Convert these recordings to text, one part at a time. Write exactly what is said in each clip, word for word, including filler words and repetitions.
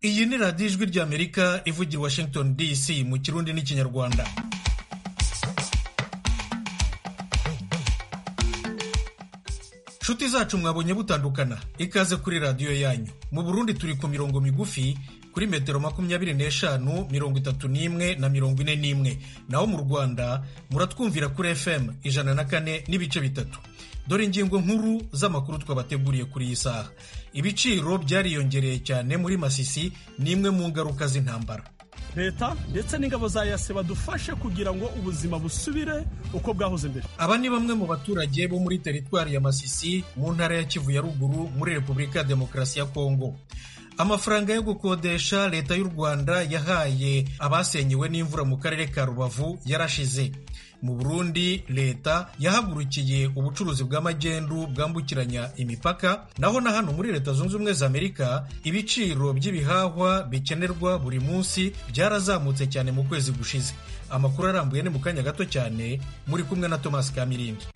Iyi ni radiyo ijwi ry'Amerika ivugira Washington D C mu Kirundi n'Ikinyarwanda. Nshuti zacu mwabonye butandukana, ikaze kuri radiyo yanyu. Mu Burundi turi ku mirongo migufi kuri metero makumyabiri n'eshanu, mirongo itatu n'imwe na mirongo ine n'imwe. Naho mu Rwanda muratwumvira kuri F M ijana na kane n'ibice bitatu. Dore ingingo nkuru z'amakuru twabateguriye kuri iyi saha. Ibiciro byariyongereye cyane muri Masisi, n'imwe mu ngaruka z'intambara. Leta ndetse n'ingabo za yase badufashe kugira ngo ubuzima busubire uko bwahoze mbere. Aba ni bamwe mu baturage bo muri teritwari ya Masisi mu ntara ya Kivu ya ruguru muri Repubulika ya Demokarasi ya Kongo. Amafaranga yo gukodesha Leta y'u Rwanda yahaye abasenyewe n'imvura mu karere ka Rubavu yarashize. Mu Burundi Leta yahagurukiye ubucuruzi bw'amagendu bwambukiranya imipaka, naho na hano muri Leta Zunze Ubumwe za Amerika ibiciro by'ibihahwa bikenerwa buri munsi byarazamutse cyane mu kwezi gushize. Amakuru arambuye ni mu kanya gato cyane, muri kumwe na Thomas Kamirindi.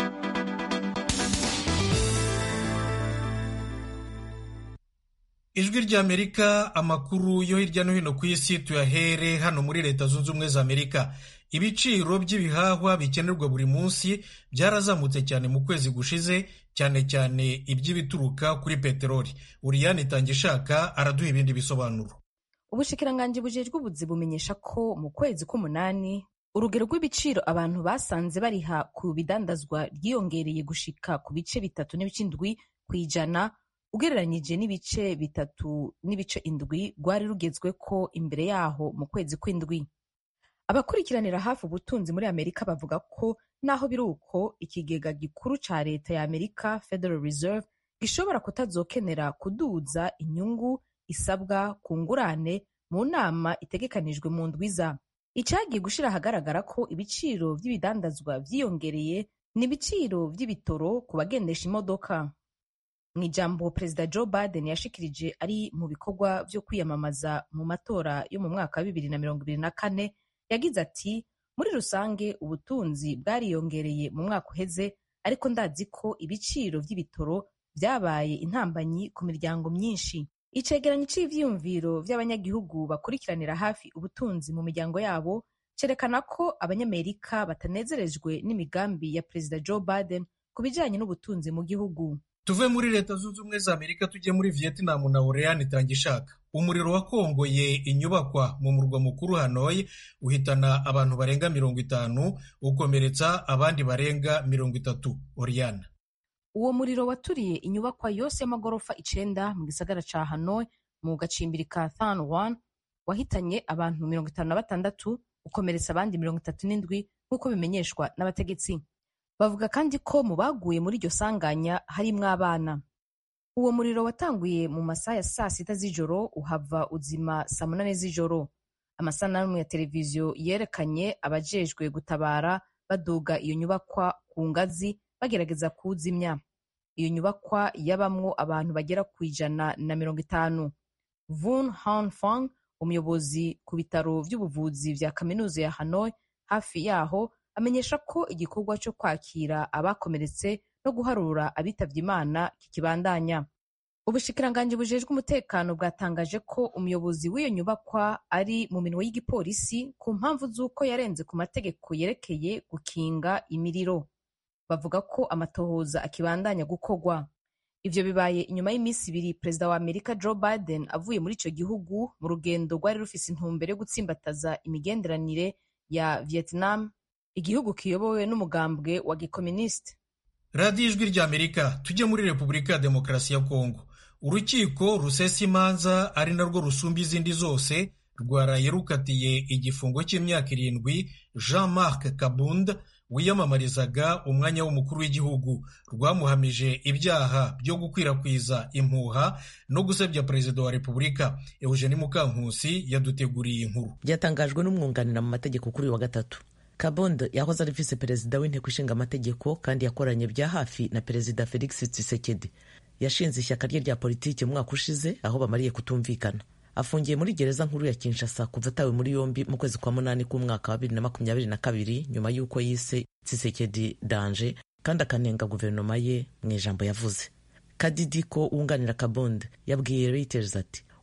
Ijwi ry'Amerika, amakuru yo hirya no hino ku isi tuyahere hano muri Leta Zunze Ubumwe za Amerika. Ibiciro by'ibihahwa bikenerwa buri munsi byarazamutse cyane mu kwezi gushize, cyane cyane iby'ibituruka kuri peteroli. Uriyani Tangishaka araduha ibindi bisobanuro. Ubushikiranganji bujejwe ubuzi bumenyesha ko mu kwezi k'umunani urugero rw'ibiciro abantu basanze bariha ku bidandazwa ryiyongereye gushika ku bice bitatu n'ibice indwi kw'ijana ugereranyije n'ibice bitatu n'ibice indwi rwari rugezwe ko imbere yaho mu kwezi kw'indwi. Abakurikiranira hafi ubutunzi muri Amerika bavuga ko naho biri uko, ikigega gikuru ca leta ya Amerika Federal Reserve gishobora kutazokenera kuduza inyungu isabwa ku ngurane mu nama itegekanijwe mu ndwiza. Icagiye gushira ahagaragara ko ibiciro vy'ibidandazwa vyiyongereye ni ibiciro vy'ibitoro ku bagendesha imodoka. Mw'ijambo Perezida Joe Biden yashikirije ari mu bikorwa vyo kwiyamamaza mu matora yo mu mwaka wa bibiri na mirongo ibiri na kane, yagize ati muri rusange ubutunzi bwariyongereye mu mwaka uheze, ariko ndazi ko ibiciro vy'ibitoro vyabaye intambanyi ku miryango myinshi. Icegeranyo c'ivyiyumviro vy'abanyagihugu bakurikiranira hafi ubutunzi mu miryango yabo cerekana ko abanyamerika batanezerejwe n'imigambi ya Perezida Joe Biden ku bijanye n'ubutunzi mu gihugu. Tuve muri Leta Zunze Ubumwe za Amerika tujye muri Vietnam na Uriyani Tangishaka. Umuriro wakongoye inyubakwa mu murwa mukuru Hanoi uhitana abantu barenga mirongo itanu, ukomeretsa abandi barenga mirongo itatu. Uriyani: uwo muriro waturiye inyubakwa yose y'amagorofa icenda mu gisagara ca Hanoi mu gacimbiri ka Than One, wahitanye abantu mirongo itanu na batandatu, ukomeretsa abandi mirongo itatu n'indwi nk'uko bimenyeshwa n'abategetsi. Bavuga kandi ko mu baguye muri iryo sanganya harimwo abana. Uwo muriro watanguye mu masaha ya saa sita z'ijoro uhava uzima saa munane z'ijoro. Amasanamu ya televiziyo yerekanye abajejwe gutabara baduga iyo nyubakwa ku ngazi bagerageza kuwuzimya. Iyo nyubakwa yabamwo abantu bagera ku ijana na mirongo itanu. Vun Hanfang, umuyobozi ku bitaro vy'ubuvuzi vya kaminuza ya Hanoi hafi yaho, amenyesha ko igikorwa cyo kwakira abakomeretse no guharura abitavye Imana kikibandanya. Ubushikiranganji bujejwe umutekano bwatangaje ko umuyobozi w'iyo nyubakwa ari mu minwe y'igipolisi ku mpamvu z'uko yarenze ku mategeko yerekeye gukinga imiriro. Bavuga ko amatohoza akibandanya gukorwa. Ivyo bibaye inyuma y'imisi ibiri Perezida wa Amerika Joe Biden avuye muri ico gihugu mu rugendo rwari rufise intumbero yo gutsimbataza imigenderanire ya Vietnam, igihugu kiyobowe n'umugambwe wa gikomuniste. Radiyo Ijwi ry'Amerika, tujye muri Repubulika ya Demokarasi ya Kongo. Urukiko rusesa imanza ari narwo rusumba izindi zose rwaraye rukatiye igifungo cy'imyaka irindwi Jean-Marc Kabund wiyamamarizaga umwanya w'umukuru w'igihugu. Rwamuhamije ibyaha byo gukwirakwiza impuha no gusebya Perezida wa Repubulika. Eugenie Mukankusi yaduteguriye inkuru. Byatangajwe n'umwunganira mu mategeko kuri wa gatatu. Kabund yahoze ari vice perezida w'inteko ishinga amategeko kandi yakoranye bya hafi na Perezida Felix Tshisekedi. Yashinze ishyaka rye rya politiki mu mwaka ushize aho bamariye kutumvikana. Afungiye muri gereza nkuru ya Kinshasa kuva atawe muri yombi mu kwezi kwa munani k'umwaka wa bibiri na makumyabiri na kabiri, nyuma y'uko yise Tshisekedi danger kandi akanenga guverinoma ye mu ijambo yavuze. Kadidiko wunganira Kabund yabwiye Reuters ati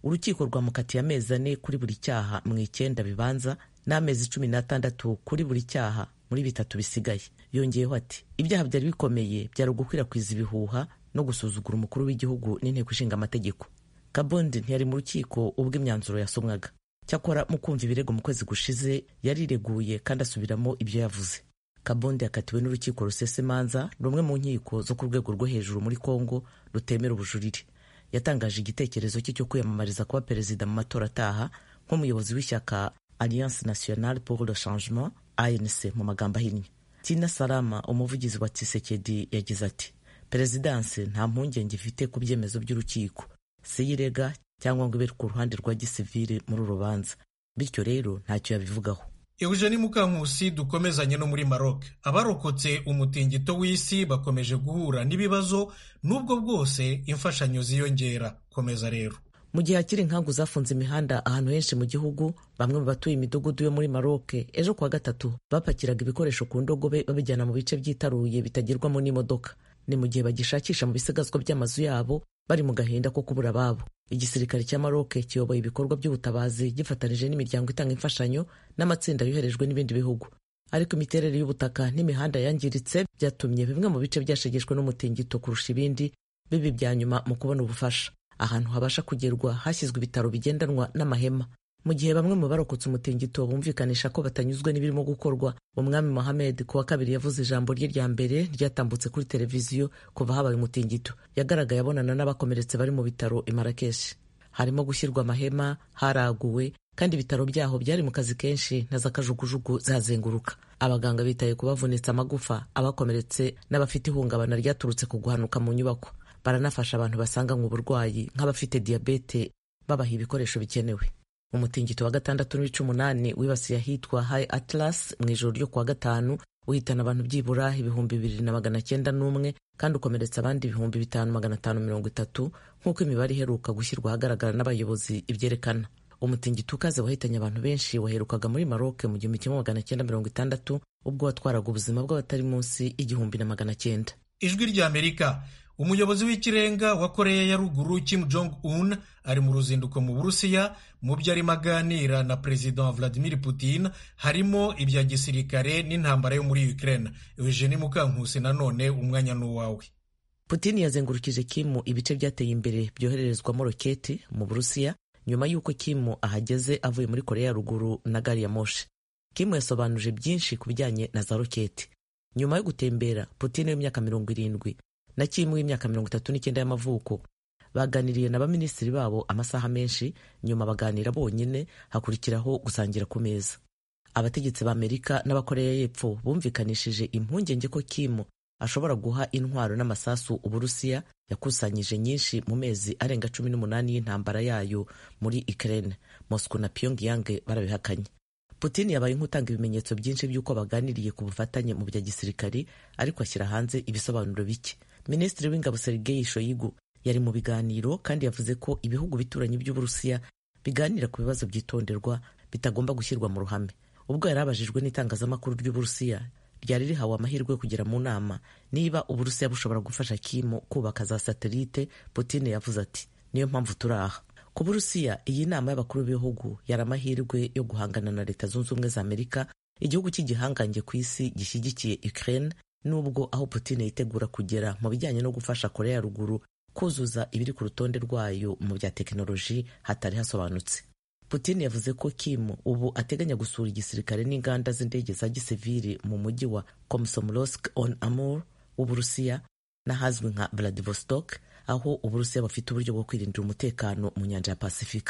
urukiko rwamukatiye amezi ane kuri buri cyaha mu icyenda bibanza n'amezi cumi n'atandatu kuri buri cyaha muri bitatu bisigaye. Yongeyeho ati ibyaha byari bikomeye byari ugukwirakwiza ibihuha no gusuzugura umukuru w'igihugu n'inteko ishinga amategeko. Kabondi ntiyari mu rukiko ubwo imyanzuro yasomwaga. Cyakora mu kumva ibirego mu kwezi gushize yarireguye kandi asubiramo ibyo yavuze. Kabondi yakatiwe n'urukiko rusesemanza, rumwe mu nkiko zo ku rwego rwo hejuru muri Kongo rutemera ubujurire. Yatangaje igitekerezo cye cyo kwiyamamariza kuba perezida mu matora ataha nk'umuyobozi w'ishyaka Alliance Nationale pour le Changement A N C mu magambo ahinnye. Tina Salama, umuvugizi wa Tshisekedi, yagize ati perezidanse nta mpungenge ifite ku byemezo by'urukiko, siyirega cyangwa ngo ibe ku ruhande rwa gisivile muri uru rubanza, bityo rero ntacyo yabivugaho. Eugenie Mukankusi, dukomezanye no muri Maroc. Abarokotse umutingito w'isi bakomeje guhura n'ibibazo nubwo bwose imfashanyo ziyongera. Komeza rero. Mu gihe hakiri inkangu zafunze imihanda ahantu henshi mu gihugu, bamwe mu batuye imidugudu yo muri Maroc ejo kuwa gatatu bapakiraga ibikoresho ku ndogobe babijyana mu bice byitaruye bitagerwamo n'imodoka. Ni mu gihe bagishakisha mu bisigazwa by'amazu yabo bari mu gahinda ko kubura ababo. Igisirikare cya Maroc kiyoboye ibikorwa by'ubutabazi gifatanije n'imiryango itanga imfashanyo n'amatsinda yoherejwe n'ibindi bihugu. Ariko imiterere y'ubutaka n'imihanda yangiritse byatumye bimwe mu bice byashegeshwe n'umutingito kurusha ibindi bibi bya nyuma mu kubona ubufasha. Ahantu habasha kugerwa hashyizwe ibitaro bigendanwa n'amahema. Mu gihe bamwe mu barokotse umutingito bumvikanisha ko batanyuzwe n'ibirimo gukorwa, umwami Mohamed ku wa kabiri yavuze ijambo rye rya mbere ryatambutse kuri televiziyo kuva habaye umutingito. Yagaragaye abonana n'abakomeretse bari mu bitaro i Marrakesh. Harimo gushyirwa amahema, haraguwe, kandi ibitaro byaho byari mu kazi kenshi na za kajugujugu zazenguruka. Abaganga bitaye ku bavunitse amagufa, abakomeretse n'abafite ihungabana ryaturutse ku guhanuka mu nyubako. Baranafasha abantu basanganywe uburwayi nk'abafite diyabete, babaha ibikoresho bikenewe. Umutingito wa gatandatu n'ibice umunani wibasiye ahitwa High Atlas mu ijoro ryo kuwa gatanu, uhitana abantu byibura ibihumbi bibiri na magana cyenda n'umwe kandi ukomeretsa abandi ibihumbi bitanu magana atanu mirongo itatu nk'uko imibare iheruka gushyirwa ahagaragara n'abayobozi ibyerekana. Umutingito ukaze wahitanye abantu benshi waherukaga muri Maroc mu gihumbi kimwe magana cyenda mirongo itandatu ubwo watwaraga ubuzima bw'abatari munsi y'igihumbi na magana cyenda. Ijwi rya Amerika. Umuyobozi w'ikirenga wa Korea ya Ruguru Kim Jong-un ari mu ruzinduko mu Burusiya. Mu byo arimo aganira na Perezida Vladimir Putin harimo ibya gisirikare n'intambara yo muri Ukraine. Eugenie Mukankusi, nanone umwanya n'uwawe. Putin yazengurukije Kim ibice byateye imbere byohererezwamo roketi mu Burusiya nyuma y'uko Kim ahageze avuye muri Korea ya Ruguru na gari ya moshi. Kim yasobanuje byinshi ku bijyanye na za roketi. Nyuma yo gutembera, Putin w'imyaka mirongo irindwi na Kim w'imyaka mirongo itatu n'icyenda y'amavuko baganiriye na baminisitiri babo amasaha menshi, nyuma baganira bonyine, hakurikiraho gusangira ku meza. Abategetsi b'Amerika n'abakoreya y'Epfo bumvikanishije impungenge ko Kim ashobora guha intwaro n'amasasu Uburusiya yakusanyije nyinshi mu mezi arenga cumi n'umunani y'intambara yayo muri Ukraine. Moscow na Pyongyang barabihakanye. Putin yabaye nk'utanga ibimenyetso byinshi by'uko baganiriye ku bufatanye mu bya gisirikari, ariko ashyira hanze ibisobanuro bike. Minisitiri w'ingabo Sergei Shoigu yari mu biganiro kandi yavuze ko ibihugu bituranye by'Uburusiya biganira ku bibazo byitonderwa bitagomba gushyirwa mu ruhame. Ubwo yari abajijwe n'itangazamakuru ry'Uburusiya ryari rihawe amahirwe kugera mu nama niba Uburusiya bushobora gufasha Kim kubaka za satelite, Putin yavuze ati niyo mpamvu turaha. Ku Burusiya, iyi nama y'abakuru b'ibihugu yari amahirwe yo guhangana na Leta Zunze Ubumwe za Amerika, igihugu cy'igihangange ku isi gishyigikiye Ukraine, nubwo aho Putin yitegura kugera mu bijyanye no gufasha Korea ya Ruguru kuzuza ibiri ku rutonde rwayo mu bya tekinoloji hatari hasobanutse. Putin yavuze ko Kim ubu ateganya gusura igisirikare n'inganda z'indege za gisivili mu mujyi wa Komsomolsk on Amur w'Uburusiya n'ahazwi nka Vladivostok, aho Uburusiya bafite uburyo bwo kwirindira umutekano mu nyanja ya Pasifika.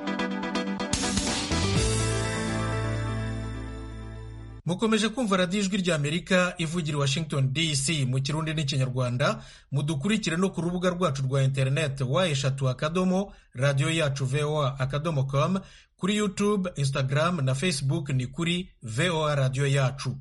Mukomeje kumva radiyo Ijwi rya Amerika ivugira Washington D C mu Kirundi n'Ikinyarwanda. Mudukurikire no ku rubuga rwacu rwa internet wa eshatu akadomo radio yacu voa akadomo com, kuri YouTube, Instagram na Facebook ni kuri voa radio yacu.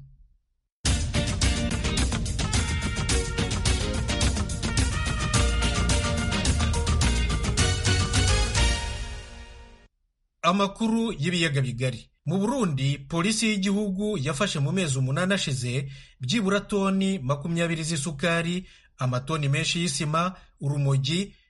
Amakuru y'ibiyaga bigari. Mu Burundi, polisi y'igihugu yafashe mu mezi umunani ashize byibura toni makumyabiri z'isukari, amatoni menshi y'isima, urumogi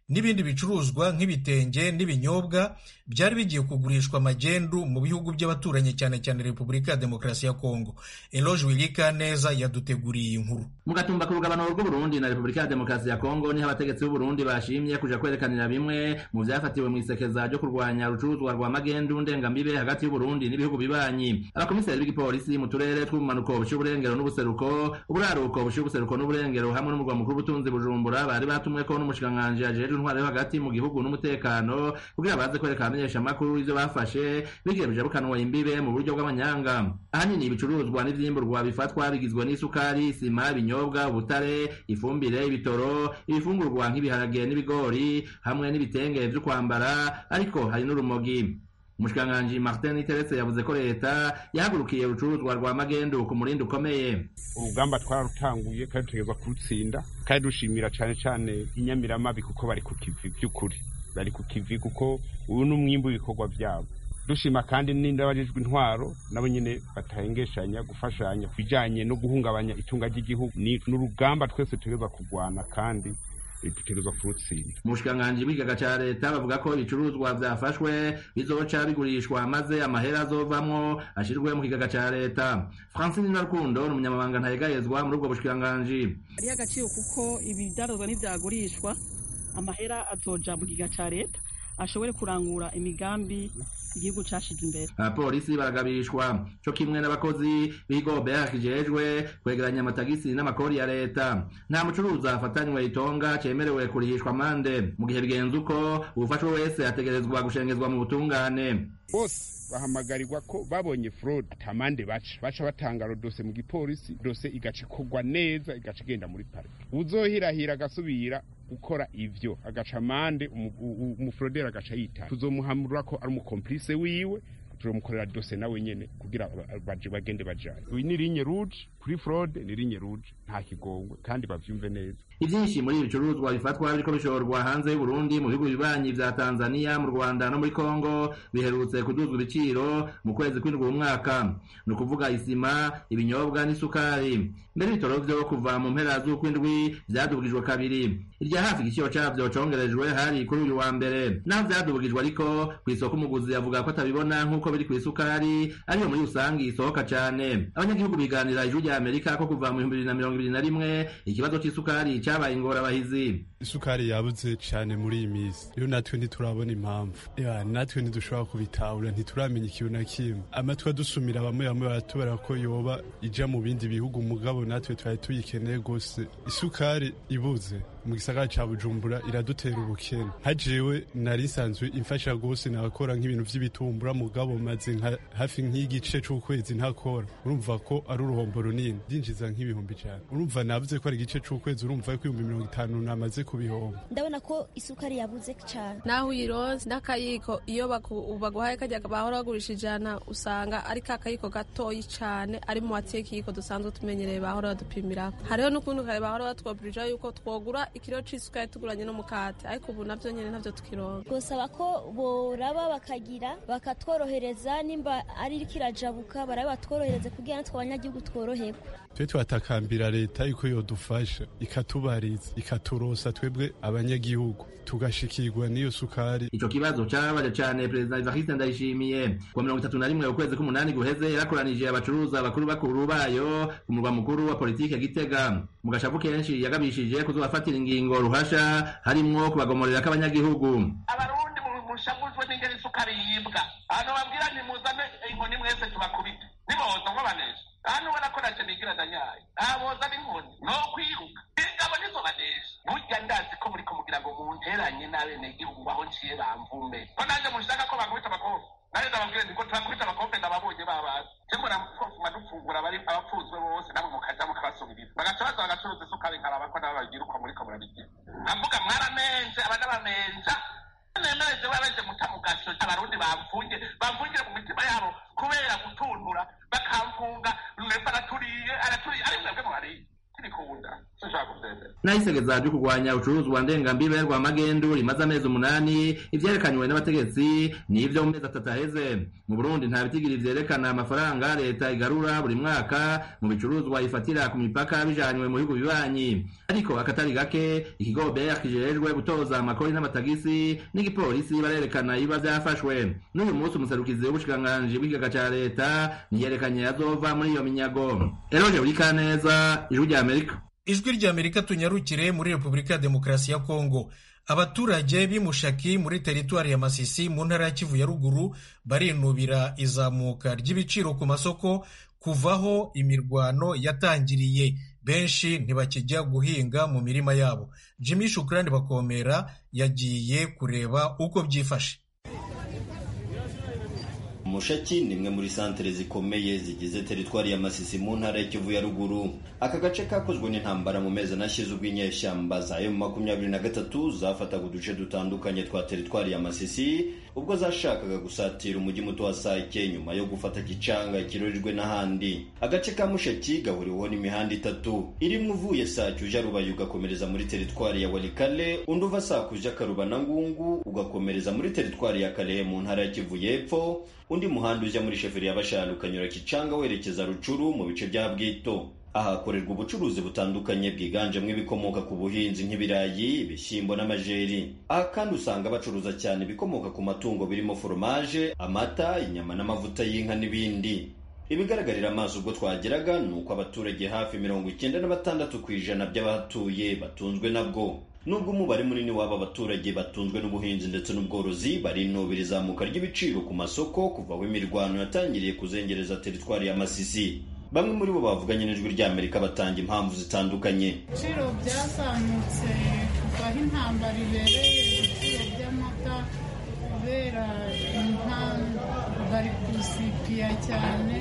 n'ibindi bicuruzwa nk'ibitenge n'ibinyobwa byari bigiye kugurishwa magendu mu bihugu by'abaturanyi cyane cyane Repubulika ya Demokarasi ya Kongo. Eloge Wilikaneza yaduteguriye inkuru. Mu gatumba ku rugabano rw'u Burundi na Repubulika ya Demokarasi ya Kongo niho abategetsi b'u Burundi bashimye kuja kwerekanira bimwe mu vyafatiwe mu isekeza ryo kurwanya urucuruzwa rwa magendu ndengambibe hagati y'u Burundi n'ibihugu bibanyi. Abakomiseri b'igipolisi mu turere tw'ubumanuko bushy'uburengero n'ubuseruko, uburaruko bushy'ubuseruko n'uburengero hamwe n'umugwa mukuru w'ubutunzi Bujumbura bari batumweko n'umushikiranganji ajejwe intwaro yo hagati mu gihugu n'umutekano kugira baze kwereka abamenyesha amakuru ivyo bafashe bigiye bijabukanwa imbibe mu buryo bw'amanyanga. Ahanini ibicuruzwa n'ivyimburwa bifatwa bigizwe n'isukari, isima, ibinyobwa, ubutare, ifumbire, ibitoro, ibifungurwa nk'ibiharage n'ibigori hamwe n'ibitenge vyo kwambara, ariko hari n'urumogi. Umushikiranganji Martin Teretse yavuze ko leta yahagurukiye urucuruzwa rwa magendu ku murindi ukomeye. Urugamba twararutanguye kandi tugerwa kurutsinda, kandi dushimira cane cane inyamiramabi kuko bari ku kivi by'ukuri, bari ku kivi kuko uyu n'umwimbu w'ibikorwa vyabo. Dushima kandi n'indabajijwe intwaro nabo nyene batahengeshanya gufashanya kujanye no guhungabanya itunga ry'igihugu. Ni n'urugamba twese tugerwa kugwana kandi bitegerezwa kurutsinda. Umushikiranganji w'ikigaga ca leta bavuga ko ibicuruzwa vyafashwe bizoca bigurishwa maze amahera azovamwo ashirwe mu kigaga ca leta. Francine Narukundo ni umunyamabanga ntayegayezwa muri ubwo bushikiranganji. Ari agaciro kuko ibidarozwa n'ivyagurishwa amahera azoja mu kigaga ca leta ashobore kurangura imigambi igihugu cashize imbere. Abapolisi baragabishwa co kimwe n'abakozi b'ikigo B R kijejwe kwegeranya amatagisi n'amakori ya leta. Nta mucuruza afatanywe itonga cemerewe kurihishwa amande. Mu gihe bigenze uko ubufashwe wese ategerezwa gushengezwa mu butungane. Bose bahamagarirwa ko babonye fraud tamande baca baca batanga rodose mu gipolisi, dose igace kogwa neza igace genda muri parke. Uzohirahira gasubira gukora ivyo agaca amande umufrodera agaca yita. Tuzomuhamurura ko ari umukomplice wiwe, tuzomukorera dose nawe nyene kugira baje bagende bajaye. Uyu ni ligne rouge kuri fraud, ni ligne rouge nta kigongwe kandi bavyumve neza. Ivyinshi muri ibicuruzwa bifatwa biriko bishorwa hanze y'u Burundi mu bihugu bibanyi vya Tanzania, mu Rwanda no muri Kongo biherutse kuduzwa ibiciro mu kwezi kw'indwi umwaka. Ni ukuvuga isima, ibinyobwa n'isukari. Mbere ibitoro vyo kuva mu mpera z'ukwindwi vyadubwijwe kabiri. Irya hafi igiciro cavyo congerejwe hari kuri uyu wa mbere. Naho vyadubwijwe ariko kw'isoko umuguzi yavuga ko atabibona nk'uko biri kw'isukari, ariyo muri rusangi isohoka cane. Abanyagihugu biganira ijwi rya Amerika ko kuva mu bihumbi bibiri na mirongo ibiri na rimwe ikibazo c'isukari cabaye ingorabahizi. Isukari yabuze cane muri iyi misi, rero natwe ntiturabona impamvu. Ya natwe ntidushobora kubitahura, ntituramenya ikintu na kimwe. Amatwi adusumira bamwe bamwe baratubara ko yoba ija mu bindi bihugu, mugabo natwe twari tuyikeneye gose. Isukari ibuze mu gisagara ca Bujumbura iradutera ubukene. Hajewe nari nsanzwe imfasha gose nakora nk'ibintu vy'ibitumbura, mugabo maze nka hafi nk'igice c'ukwezi ntakora. Urumva ko ari uruhombo runini, ndinjiza nk'ibihumbi cyane. Urumva navuze ko ari igice c'ukwezi, urumva ko ibihumbi mirongo itanu namaze kubihomba. Ndabona ko isukari yabuze cyane. Naho uyironse n'akayiko iyo baguhaye kajya bahora bagurisha ijana usanga ari kakayiko gatoyi cyane ari mu watekiko dusanzwe tumenyereye bahora badupimira. Hariho n'ukuntu kare bahora batwobirija yuko twogura ikiro c'isukari tuguranye n'umukate, ariko ubu navyo nyene navyo tukironka. Gusaba ko boraba bakagira bakatworohereza, nimba ari kirajabuka barabe batworohereze kugira natwe abanyagihugu tworoherwe. Twe twatakambira leta yuko yodufasha ikatubariza ikaturosa twebwe abanyagihugu tugashikirwa n'iyo sukari. Ico kibazo carabaje cane Perezida Evariste Ndayishimiye ku mirongo itatu na rimwe ukwezi k'umunani guheze yarakoranije abacuruza bakuru bakuru bayo ku murwa mukuru wa politike Gitega. Mu gashavu kenshi yagabishije kuzobafatira ingingo ruhasha harimwo kubagomorera k'abanyagihugu. Abarundi mushabuzwe n'ingeri isukari yibwa, hano babwira ntimuzane inkoni mwese tubakubite niboza nk'abanesha. Hano warakoraje nigira danyaye aboza n'inkoni no kwiruka ingabo nizo banesha. Burya ndazi ko muri kumugira ngo munteranye n'abene igihugu baho nciye bamvume ko naje mushaka ko bakubita abakofi. Nari ndababwira ndiko twakubita abakofi ndababonye babaza cyangwa namufuma dufungura bari abapfuzwe bose nabo mukaja mukabasubiriza bagaca baza bagacuruza isukari nkaraba ko nabo bagira uko muri ko murabigira. Avuga mwaramenje abana bamenja nemereje babeje mutamugasho abarundi bamfunge bamfungire mu mitima yabo kubera gutuntura bakamfunga nefa araturiye araturiye ari mwebwe mwari kibikunda sinshaka kuvyemera. n'ahisegeza ryo kurwanya ucuruzwa ndengambibe rwa magendu rimaze amezi umunani ivyerekanywe n'abategetsi n'ivyo mu mezi atatu aheze. Mu Burundi nta bitigiri vyerekana amafaranga leta igarura buri mwaka mu bicuruzwa ifatira ku mipaka bijanywe mu bihugu bibanyi, ariko akatari gake ikigo B R kijejwe gutoza amakori n'amatagisi n'igipolisi barerekana ibiba vyafashwe. N'uyu munsi umuserukizi w'ubushikiranganji bw'ikigaga ca leta niyerekanye yazova muri iyo minyago. Eroje Burikaneza, Ijwi rya Amerika. Ijwi rya Amerika tunyarukire muri Repubulika ya Demokarasi ya Kongo. Abaturage b'imushaki muri teritwari ya Masisi mu ntara ya Kivu ya ruguru barinubira izamuka ry'ibiciro ku masoko kuvaho imirwano yatangiriye. Benshi ntibakijya guhinga mu mirima yabo. Jimmy Shukrani Bakomera yagiye kureba uko byifashe. Mushaki ni imwe muri santere zikomeye zigize teritwari ya Masisi mu ntara ya Kivu ya ruguru. Aka gace kakozwe n'intambara mu mezi nashize ubw'inyeshyamba za M makumyabiri na gatatu zafataga uduce dutandukanye twa teritwari ya Masisi ubwo zashakaga gusatira umujyi muto wa Sake nyuma yo gufata Gicanga, Kirorirwe n'ahandi. Agace ka Mushaki gahuriweho n'imihanda itatu irimo uvuye Sake uja Rubayu ugakomereza muri teritwari ya Walikale, undi uva Sake uja Karuba na Ngungu ugakomereza muri teritwari ya Kalehe mu ntara ya Kivu y'Epfo, undi muhanda uja muri sheferi ya Basharu ukanyura Kicanga werekeza Rucuru mu bice bya Bwito. Aha hakorerwa ubucuruzi butandukanye bwiganjemo ibikomoka ku buhinzi nk'ibirayi, ibishyimbo n'amajeri. Aha kandi usanga bacuruza cyane ibikomoka ku matungo birimo foromaje, amata, inyama n'amavuta y'inka n'ibindi. Ibigaragarira amaso ubwo twageraga ni uko abaturage hafi mirongo icyenda na batandatu ku ijana by'abahatuye batunzwe nabwo. Nubwo umubare munini w'aba baturage batunzwe n'ubuhinzi ndetse n'ubworozi, barinubira izamuka ry'ibiciro ku masoko kuva aho imirwano yatangiriye kuzengereza teritwari ya Masisi. Bamwe muri bo bavuganye n'Ijwi rya Amerika batanga impamvu zitandukanye. Ibiciro byazamutse kuva aho intambara ibereye, ibiciro by'amata kubera inka bari kuzipiya cyane,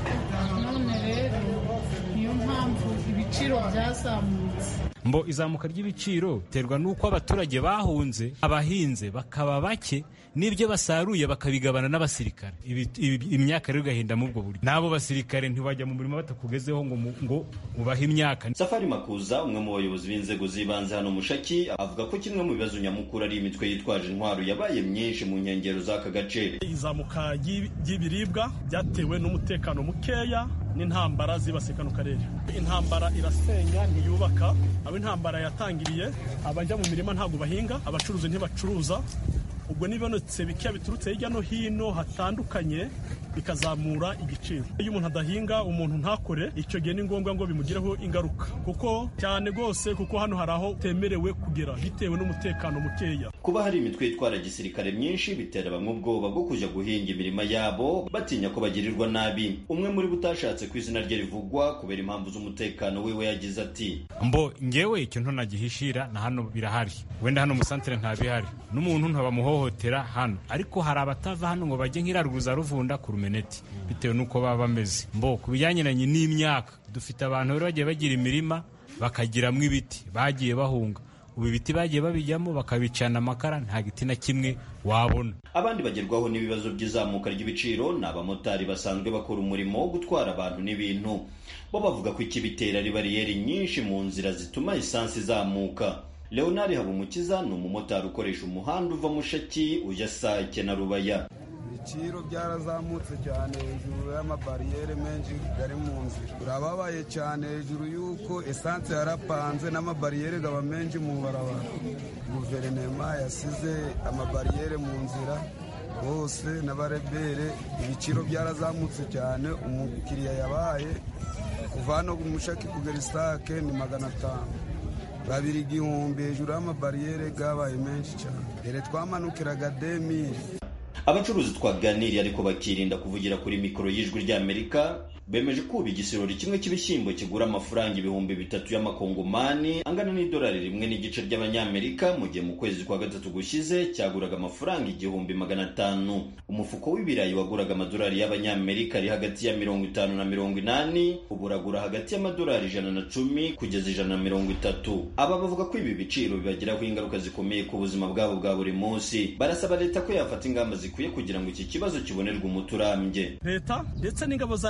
none rero niyo mpamvu ibiciro byazamutse. Mbo izamuka ry'ibiciro terwa nuko abaturage bahunze, abahinze bakaba bake, n'ibyo basaruye bakabigabana n'abasirikare. Imyaka rero gahinda mu bwo buryo. Nabo basirikare ntibajya mu murimo batakugezeho ngo ngo ubahe imyaka. Safari Makuza, umwe mu bayobozi b'inzego zibanze hano Mushaki, avuga ko kimwe mu bibazo nyamukuru ari imitwe yitwaje intwaro yabaye myinshi mu nkengero z'aka gace. Izamuka ry'ibiribwa byatewe n'umutekano mukeya n'intambara zibaseka no karere. Intambara irasenya ntiyubaka, abo intambara yatangiriye abajya mu mirima ntago bahinga, abacuruzi ntibacuruza. Ubwo nibonetse bikiya biturutse hirya no hino hatandukanye bikazamura igiciro. Iyo umuntu adahinga, umuntu ntakore, icyo gihe ni ngombwa ngo bimugireho ingaruka, kuko cyane gose kuko hano haraho temerewe kugera bitewe n'umutekano mukeya. Kuba hari imitwe itwara gisirikare myinshi bitera bamwe ubwoba bwo kuja guhinga imirima yabo batinya ko bagirirwa nabi. Umwe muri butashatse ku izina rye rivugwa kubera impamvu z'umutekano wiwe yagize ati: Mbo ngewe icyo ntonagihishira na hano birahari, wenda hano mu santere ntabihari, n'umuntu ntabamuhohotera hano, ariko hari abatava hano ngo bajye nk'iraruguza ruvunda ku Rumeneti bitewe nuko baba bameze. Mbo kubijyanye n'imyaka, dufite abantu rero bagiye bagira imirima bakagiramo ibiti, bagiye bahunga, ubu ibiti bagiye babijyamo bakabicana amakara, nta giti na kimwe wabona. Abandi bagerwaho n'ibibazo by'izamuka ry'ibiciro ni abamotari basanzwe bakora umurimo wo gutwara abantu n'ibintu. Bo bavuga ko ikibitera ari bariyeri nyinshi mu nzira zituma esansi izamuka. Leonard Habumukiza ni umumotari ukoresha umuhanda uva Mushaki ujya Sake na Rubaya. Ibiciro byarazamutse cyane hejuru y'amabariyeri menshi gari mu nzira. Turababaye cyane hejuru y'uko esanse yarapanze n'amabariyeri gaba menshi mu barabara. Guverinoma yasize amabariyeri mu nzira bose n'abarebere. Ibiciro byarazamutse cyane, umukiriya yabaye kuva hano Mushaki kugera Sake ni magana atanu. Babiri igihumbi hejuru y'amabariyeri gabaye menshi cyane. Ere twamanukiraga demiri. Abacuruzi twaganiriye ariko bakirinda kuvugira kuri mikoro y'Ijwi rya Amerika bemeje kuba igisorori kimwe cy'ibishyimbo kigura amafaranga ibihumbi bitatu y'amakongomani angana n'idolari rimwe n'igice ry'abanyamerika, mu gihe mu kwezi kwa gatatu gushize cyaguraga amafaranga igihumbi magana atanu. Umufuko w'ibirayi waguraga amadolari y'abanyamerika ari hagati ya mirongo itanu na mirongo inani, ubu uragura hagati y'amadolari ijana na cumi kugeza ijana na mirongo itatu. Aba bavuga ko ibi biciro bibagiraho ingaruka zikomeye ku buzima bwabo bwa buri munsi. Barasaba leta ko yafata ingamba zikwiye kugira ngo iki kibazo kibonerwe umuti urambye. Leta ndetse n'ingabo za yase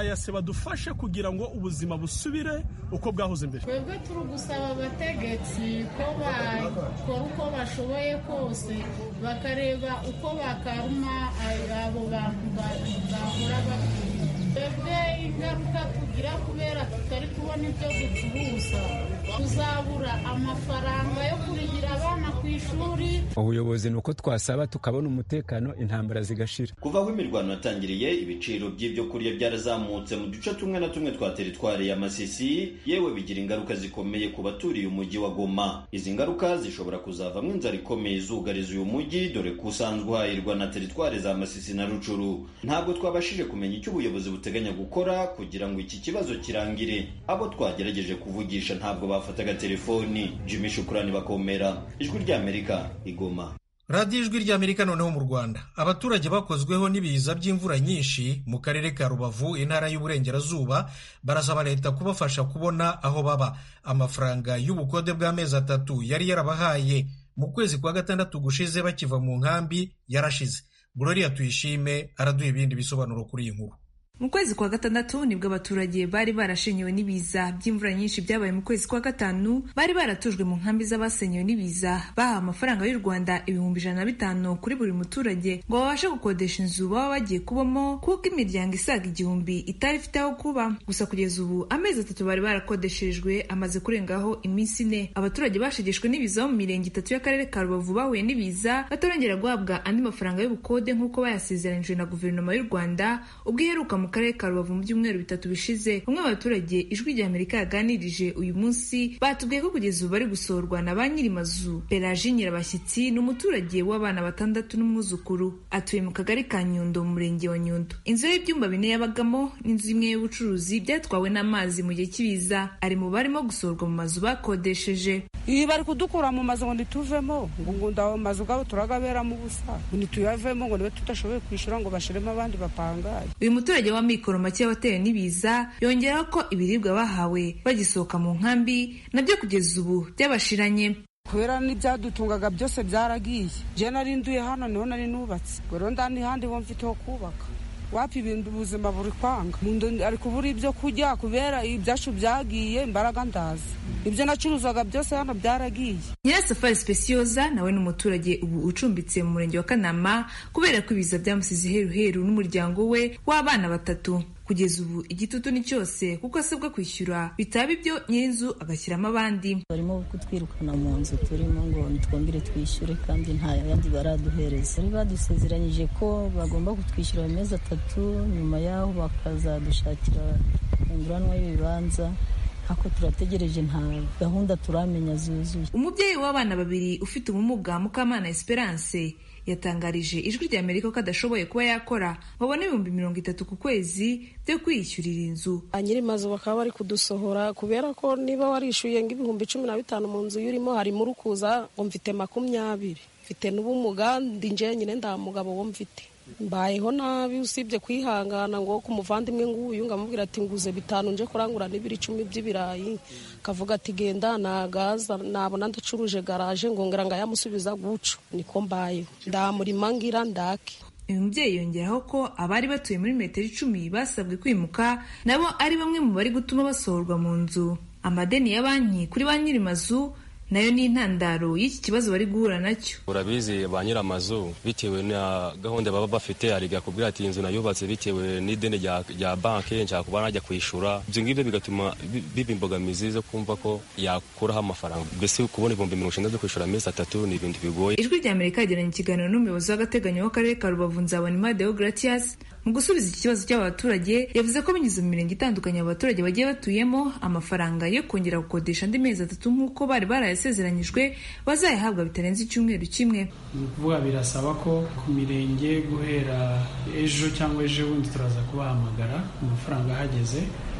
badufashe kugira ngo ubuzima busubire uko bwahoze mbere. Twebwe turi gusaba abategetsi ko bakora uko bashoboye kose bakareba uko bakaruma abo bantu bahora bapfira. Twebwe ingaruka tugira kubera tutari kubona ibyo ducuruza, tuzabura amafaranga yo kurigira abana ku ishuri. Ubuyobozi ni uko twasaba tukabona umutekano, intambara zigashira. Kuva aho imirwano yatangiriye, ibiciro by'ibyo kurya byarazamutse mu duce tumwe na tumwe twa teritwari ya Masisi, yewe bigira ingaruka zikomeye ku baturiye umujyi wa Goma. Izi ngaruka zishobora kuzavamo inzara ikomeye izugariza uyu mujyi, dore ko usanzwe uhahirwa na teritwari za Masisi na Rucuru. Ntabwo twabashije kumenya icyo ubuyobozi buteganya gukora kugira ngo iki kibazo kirangire. Abo twagerageje kuvugisha ntabwo bafataga telefoni. Jimmy Shukrani Bakomera, Ijwi ry'Amerika, Igoma. radiyo Ijwi ry'Amerika. Noneho mu Rwanda, abaturage bakozweho n'ibiza by'imvura nyinshi mu karere ka Rubavu, intara y'Uburengerazuba, barasaba leta kubafasha kubona aho baba. Amafaranga y'ubukode bw'amezi atatu yari yarabahaye mu kwezi kwa gatandatu gushize bakiva mu nkambi yarashize. Gloria Tuyishime araduha ibindi bisobanuro kuri iyi nkuru. Mu kwezi kwa gatandatu nibwo abaturage bari barashenyewe n'ibiza by'imvura nyinshi byabaye mu kwezi kwa gatanu, bari baratujwe mu nkambi z'abasenyewe n'ibiza, bahawe amafaranga y'u Rwanda ibihumbi ijana na bitanu kuri buri muturage ngo babashe gukodesha inzu baba bagiye kubamo, kuko imiryango isaga igihumbi itari ifite aho kuba. Gusa kugeza ubu amezi atatu bari barakodeshejwe amaze kurengaho iminsi ine. Abaturage bashegeshwe n'ibiza mu mirenge itatu y'akarere ka Rubavu bahuye n'ibiza batarongera guhabwa andi mafaranga y'ubukode nk'uko bayasezeranijwe na guverinoma y'u Rwanda ubwo iheruka mu karere ka Rubavu mu byumweru bitatu bishize. Umwe abaturage Ijwi ry'Amerika yaganirije uyu munsi batubwiye ko kugeza ubu bari gusorwa na ba nyiri mazu. Pelagie Nyirabashyitsi ni umuturage w'abana batandatu n'umwuzukuru, atuye mu kagari ka Nyundo mu murenge wa Nyundo. Inzu y'ibyumba bine yabagamo n'inzu imwe y'ubucuruzi byatwawe n'amazi mu gihe cy'ibiza, ari mu barimo gusorwa mu mazu bakodesheje. Iyi bari kudukura mu mazu ngo ntituvemo, ngo ndaho mazu gabo turagaberamo ubusa, ntituyavemo ngo niwe tutashoboye kwishyura ngo bashiremo abandi bapangaye. Uyu muturage wa mikoro make watewe n'ibiza yongeraho ko ibiribwa bahawe bagisohoka mu nkambi nabyo kugeza ubu byabashiranye. Kubera n'ibyadutungaga byose byaragiye. Je nari nduye hano niho nari nubatse, ngo ndani handi ho mfite ho kubaka. Wapi ibintu ubuzima buri kwanga, mundo ari kubura ibyo kujya kubera ibyacu byagiye, imbaraga ndazi ibyo nacuruzaga byose hano byaragiye. Nyirasafari Specioza nawe n'umuturage ubu ucumbitse mu murenge wa Kanama kubera ko ibiza byamusize heruheru n'umuryango we w'abana batatu. Kugeza ubu igitutu ni cyose kuko asabwa kwishyura, bitaba ibyo nyir'inzu agashyiramo abandi. Barimo kutwirukana mu nzu turimo ngo twongere twishyure kandi nta yandi baraduhereza. Bari badusezeranyije ko bagomba kutwishyura amezi atatu, nyuma yaho bakazadushakira inguranwa y'ibibanza. Ako turategereje nta gahunda turamenya zuzuye. Umubyeyi w'abana babiri ufite ubumuga Mukamana Esperance yatangarije Ijwi ry'Amerika ko adashoboye kuba yakora babona ibihumbi mirongo itatu ku kwezi byo kwiyishyurira inzu. Nyiri mazu bakaba bari kudusohora kubera ko niba warishyuye ng'ibihumbi cumi na bitanu mu nzu yurimo hari muri kuza ngo mfite makumyabiri, mfite n'ubumuga ndi nje nyine nda mugabo wo mfite. Mbayeho nabi usibye kwihangana ngo ku muvandimwe nguyu ngamubwira ati nguze bitanu nje kurangura n'ibiri icumi by'ibirayi, kavuga ati genda nagaza nabona ndacuruje garage ngo ngera nga yamusubiza guco. Niko mbayeho ndamurima ngira ndake. Uyu mubyeyi yongeraho ko abari batuye muri metero icumi basabwe kwimuka nabo ari bamwe mu bari gutuma basohorwa mu nzu. Amadeni ya banki kuri ba nyiri mazu nayo ni intandaro y'iki kibazo bari guhura nacyo. Urabizi ba nyiramazu bitewe na gahunda baba bafite, ariga kubwira ati inzu nayubatse bitewe n'ideni rya banki nshaka kuba najya kwishura. Ibyo ngibyo bigatuma biba imbogamizi zo kumva ko yakuraho amafaranga. Mbese kubona ibihumbi mirongo icyenda byo kwishura amezi atatu ni ibintu bigoye. Ijwi ry'Amerika yagiranye ikiganiro n'umuyobozi w'agateganyo w'akarere ka Rubavu Nzabonimpa Deogratias mu gusubiza iki kibazo cy'abaturage. Yavuze ko binyuze mu mirenge itandukanye abaturage bagiye batuyemo amafaranga yo kongera gukodesha andi mezi atatu nk'uko bari barayasezeranyijwe bazayahabwa bitarenze icyumweru kimwe. Ni ukuvuga birasaba ko ku mirenge guhera ejo cyangwa ejo bundi turaza kubahamagara amafaranga ahageze,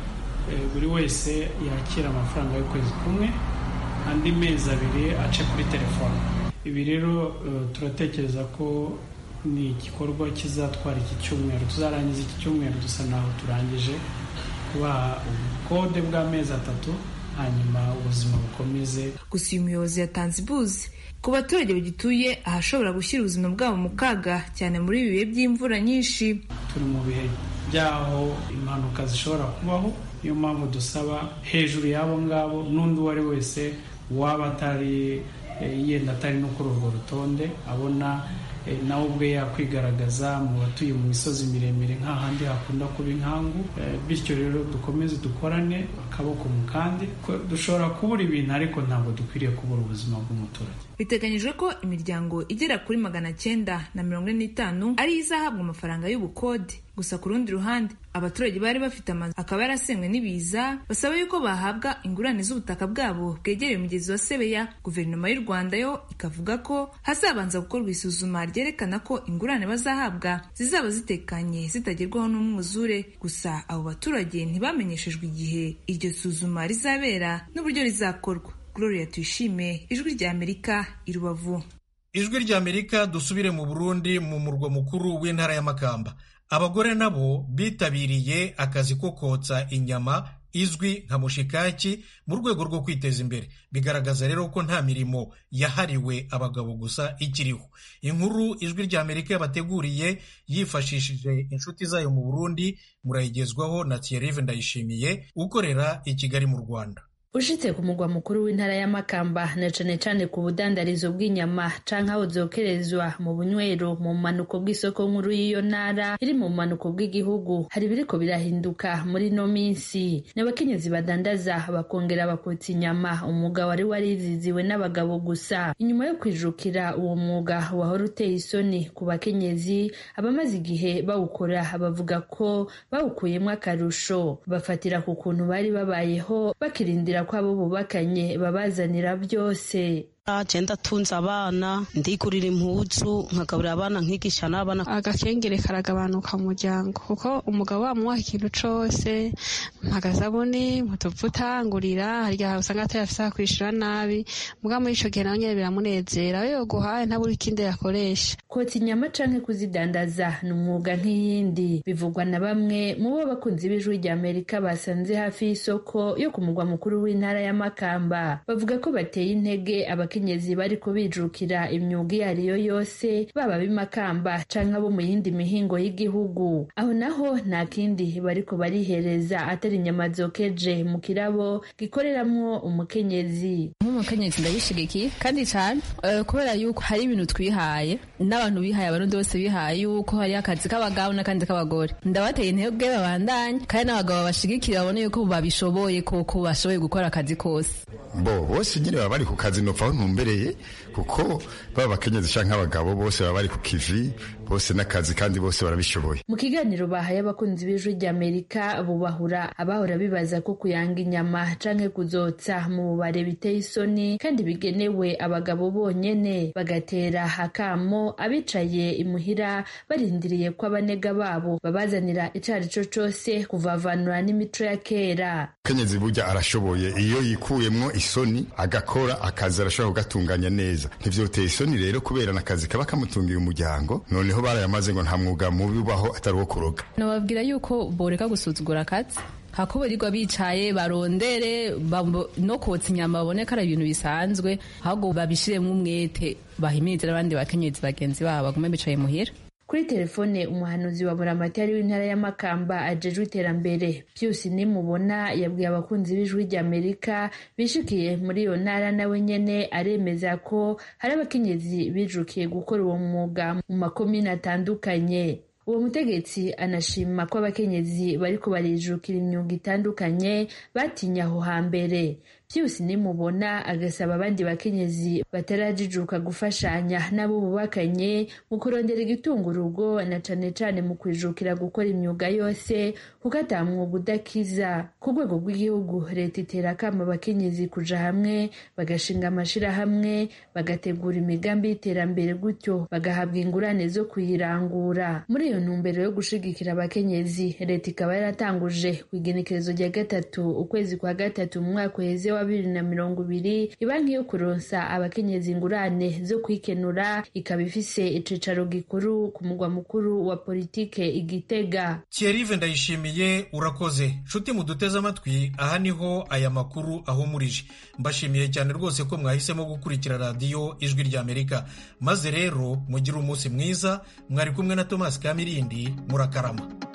buri wese yakira amafaranga y'ukwezi kumwe, andi mezi abiri ace kuri telefone. Ibi rero turatekereza ko ni igikorwa kizatwara iki cyumweru, tuzarangiza iki cyumweru dusa naho turangije kubaha ubukode bw'amezi atatu, hanyuma ubuzima bukomeze. Gusa uyu muyobozi yatanze ibuzi ku baturage bagituye ahashobora gushyira ubuzima bwabo mu kaga cyane muri ibi bihe by'imvura nyinshi. Turi mu bihe by'aho impanuka zishobora kubaho. Niyo mpamvu dusaba hejuru y'abo ngabo n'undi uwo ari wese waba atari yenda atari no kuri urwo rutonde abona nawe ubwe yakwigaragaza mu batuye mu misozi miremire nk'ahandi hakunda kuba inkangu. Bityo rero dukomeze dukorane akaboko mu kandi, dushobora kubura ibintu ariko ntabwo dukwiriye kubura ubuzima bw'umuturage. Biteganyijwe ko imiryango igera kuri magana cyenda na mirongo ine n'itanu ari izahabwa amafaranga y'ubukode. Gusa ku rundi ruhande abaturage bari bafite amazu akaba yarasenywe n'ibiza basaba yuko bahabwa ingurane z'ubutaka bwabo bwegereye umugezi wa Sebeya. Guverinoma y'u Rwanda yo ikavuga ko hazabanza gukorwa isuzuma ryerekana ko ingurane bazahabwa zizaba zitekanye zitagerwaho n'umwuzure. Gusa abo baturage ntibamenyeshejwe igihe iryo suzuma rizabera n'uburyo rizakorwa. Gloria Tuyishime, Ijwi rya Amerika, i Rubavu. Ijwi rya Amerika dusubire mu Burundi, mu murwa mukuru w'intara ya Makamba. Abagore nabo bitabiriye akazi ko kotsa inyama izwi nka mushikaki mu rwego rwo kwiteza imbere. Bigaragaza rero ko nta mirimo yahariwe abagabo gusa ikiriho. Inkuru Ijwi rya Amerika yabateguriye yifashishije inshuti zayo mu Burundi, murayigezwaho na Thierry Ndayishimiye ukorera i Kigali mu Rwanda. Ushitse ku mugwa mukuru w'intara ya Makamba na cane cane ku budandarizo bw'inyama canke aho zokerezwa mu bunywero mu manuko bw'isoko nkuru y'iyo ntara iri mu manuko bw'igihugu, hari biriko birahinduka muri no minsi. N'abakenyezi badandaza bakongera bakotsa inyama, umwuga wari wariziziwe n'abagabo gusa. Inyuma yo kwijukira uwo mwuga wahora uteye isoni ku bakenyezi, abamaze igihe bawukora bavuga ko bawukuyemwo akarusho. Bafatira ku kuntu bari babayeho bakirindira ko abo bubakanye babazanira byose. Agenda tunza abana, ndigurira impuzu, nkagaburira abana, nkigisha n'abana. Agakengere karagabanuka mu muryango kuko umugabo wamuha ikintu cose, mpagazabone mutuvuta ngurira, harya usanga atayafisa kwishura nabi, muga muri ico gihe nawe nyene biramunezera, yo guhaye ntaburi ikindi yakoresha. Kotsa inyama canke kuzidandaza ni umwuga nk'iyindi, bivugwa na bamwe mu bo bakunzi b'Ijwi rya Amerika basanze hafi y'isoko yo ku mugwa mukuru w'intara ya Makamba. Bavuga ko bateye intege aba abakenyezi bariko bijukira imyuga iyo ariyo yose, baba b'imakamba canke abo mu yindi mihingo y'igihugu. Aho naho nta kindi bariko barihereza atari inyama zokeje mu kirabo gikoreramwo umukenyezi. Nk'umukenyezi ndabishigikiye kandi cyane uh, kubera yuko hari ibintu twihaye n'abantu bihaye, abarundi bose bihaye yuko hari akazi k'abagabo n'akandi k'abagore. Ndabateye intege babandanye kandi n'abagabo bashigikira babone yuko babishoboye, koko bashoboye gukora akazi kose. Bo bose nyine baba bari ku kazi nopfa ntumbereye, kuko baba bakenyezi canke abagabo bose baba bari ku kivi, bose n'akazi kandi bose barabishoboye. Mu kiganiro bahaye abakunzi b'Ijwi rya Amerika bubahura abahora bibaza ko kuyanga inyama canke kuzotsa mu bubare biteye isoni kandi bigenewe abagabo bonyene, bagatera hakamo abicaye imuhira barindiriye ko abanega babo babazanira icarico cose kuvavanura n'imico ya kera. Kenyezi burya arashoboye iyo yikuyemwo isoni agakora akazi arashobora kugatunganya neza. Ntivyoteye isoni rero kubera nakazi kaba kamutungiye umuryango, noneho barayamaze ngo nta mwuga mubi ubaho atari uwo kuroga. Nababwira yuko boreka gusuzugura akazi, hako barirwa bicaye barondere no kotsa inyama baboneka ari ibintu bisanzwe, ahubwo babishiremwo umwete, bahimirize abandi bakenyezi bagenzi babo bagume bicaye muhira. Kuri telefone umuhanuzi wa Buramatari w'intara ya Makamba ajejwe iterambere Pius Nimubona yabwiye abakunzi b'Ijwi rya Amerika bishikiye muri iyo ntara nawe nyene aremeza ko hari abakenyezi bijukiye gukora uwo mwuga mu makomine atandukanye. Uwo mutegetsi anashima ko abakenyezi bariko barijukira imyuga itandukanye batinya aho hambere. Pius Nimubona agasaba abandi bakenyezi batarajijuka gufashanya nabo bubakanye mu kurondera igitunga urugo, na cane cane mu kwijukira gukora imyuga yose kuko ata mwuga udakiza. Ku rwego rw'igihugu leta itera akamo abakenyezi kuja hamwe bagashinga amashirahamwe, bagategura imigambi y'iterambere, gutyo bagahabwa ingurane zo kuyirangura. Muri iyo ntumbero yo gushigikira abakenyezi, leta ikaba yaratanguje ku igenekerezo rya gatatu ukwezi kwa gatatu mu mwaka uheze wa bibiri na mirongo ibiri ibanki yo kuronsa abakenyezi ingurane zo kwikenura, ikaba ifise icicaro gikuru ku mugwa mukuru wa politike i Gitega. Thierry Ndayishimiye urakoze. Nshuti muduteze amatwi, aha niho aya makuru ahumurije. Mbashimiye cyane rwose ko mwahisemo gukurikira radiyo Ijwi rya Amerika, maze rero mugire umunsi mwiza. Mwari kumwe na Thomas Kamirindi, murakarama.